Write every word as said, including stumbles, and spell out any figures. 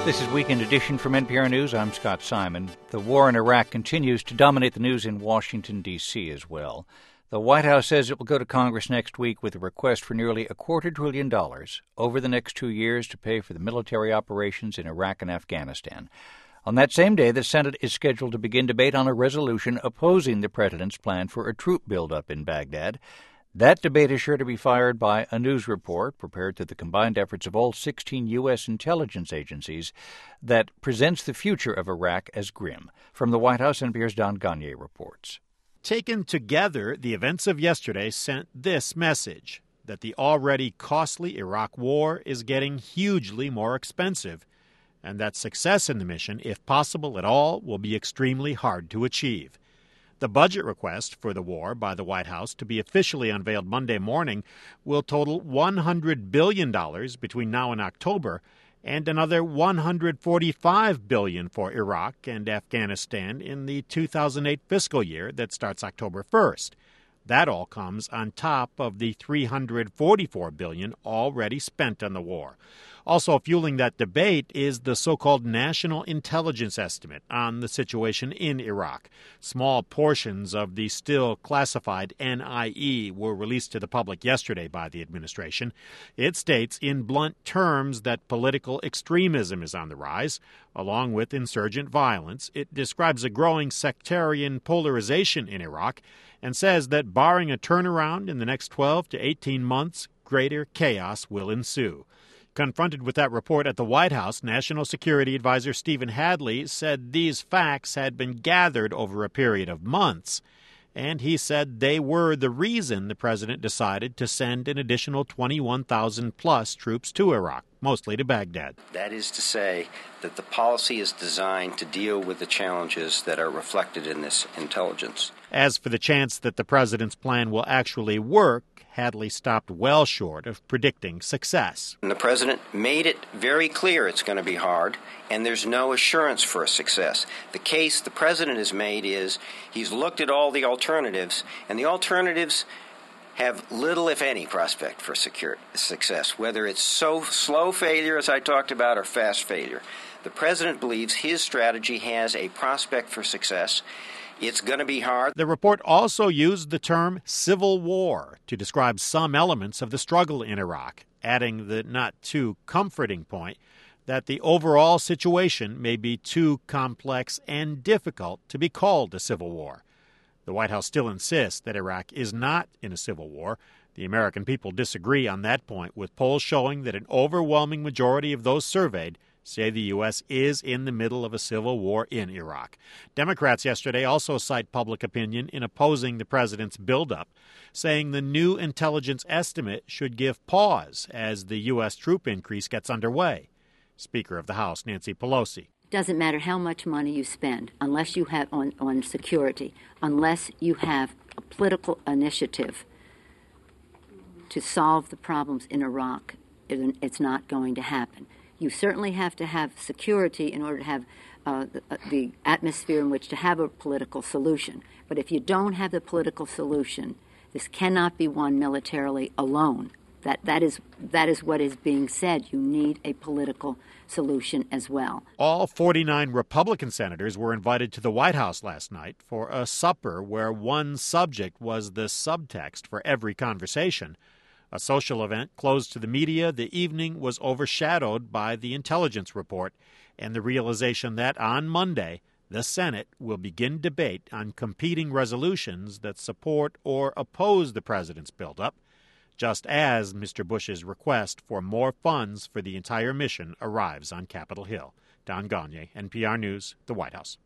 This is Weekend Edition from N P R News. I'm Scott Simon. The war in Iraq continues to dominate the news in Washington, D C as well. The White House says it will go to Congress next week with a request for nearly a quarter trillion dollars over the next two years to pay for the military operations in Iraq and Afghanistan. On that same day, the Senate is scheduled to begin debate on a resolution opposing the president's plan for a troop buildup in Baghdad. That debate is sure to be fired by a news report prepared through the combined efforts of all sixteen U S intelligence agencies that presents the future of Iraq as grim. From the White House, N P R's Don Gagné reports. Taken together, the events of yesterday sent this message, that the already costly Iraq war is getting hugely more expensive, and that success in the mission, if possible at all, will be extremely hard to achieve. The budget request for the war by the White House, to be officially unveiled Monday morning, will total one hundred billion dollars between now and October, and another one hundred forty-five billion dollars for Iraq and Afghanistan in the two thousand eight fiscal year that starts October first. That all comes on top of the three hundred forty-four billion dollars already spent on the war. Also fueling that debate is the so-called National Intelligence Estimate on the situation in Iraq. Small portions of the still classified N I E were released to the public yesterday by the administration. It states in blunt terms that political extremism is on the rise, along with insurgent violence. It describes a growing sectarian polarization in Iraq and says that barring a turnaround in the next twelve to eighteen months, greater chaos will ensue. Confronted with that report at the White House, National Security Advisor Stephen Hadley said these facts had been gathered over a period of months, and he said they were the reason the president decided to send an additional twenty-one thousand plus troops to Iraq, mostly to Baghdad. That is to say that the policy is designed to deal with the challenges that are reflected in this intelligence. As for the chance that the president's plan will actually work, Hadley stopped well short of predicting success. And the president made it very clear it's going to be hard, and there's no assurance for a success. The case the president has made is he's looked at all the alternatives, and the alternatives have little, if any, prospect for secure success, whether it's so slow failure, as I talked about, or fast failure. The president believes his strategy has a prospect for success. It's going to be hard. The report also used the term civil war to describe some elements of the struggle in Iraq, adding the not too comforting point that the overall situation may be too complex and difficult to be called a civil war. The White House still insists that Iraq is not in a civil war. The American people disagree on that point, with polls showing that an overwhelming majority of those surveyed say the U S is in the middle of a civil war in Iraq. Democrats yesterday also cite public opinion in opposing the president's buildup, saying the new intelligence estimate should give pause as the U S troop increase gets underway. Speaker of the House Nancy Pelosi. Doesn't matter how much money you spend, unless you have on, on security, unless you have a political initiative to solve the problems in Iraq, it, it's not going to happen. You certainly have to have security in order to have uh, the, uh, the atmosphere in which to have a political solution. But if you don't have the political solution, this cannot be won militarily alone. That that is that is what is being said. You need a political solution as well. All forty-nine Republican senators were invited to the White House last night for a supper where one subject was the subtext for every conversation. A social event closed to the media, the evening was overshadowed by the intelligence report and the realization that on Monday, the Senate will begin debate on competing resolutions that support or oppose the president's buildup, just as Mister Bush's request for more funds for the entire mission arrives on Capitol Hill. Don Gagné, N P R News, the White House.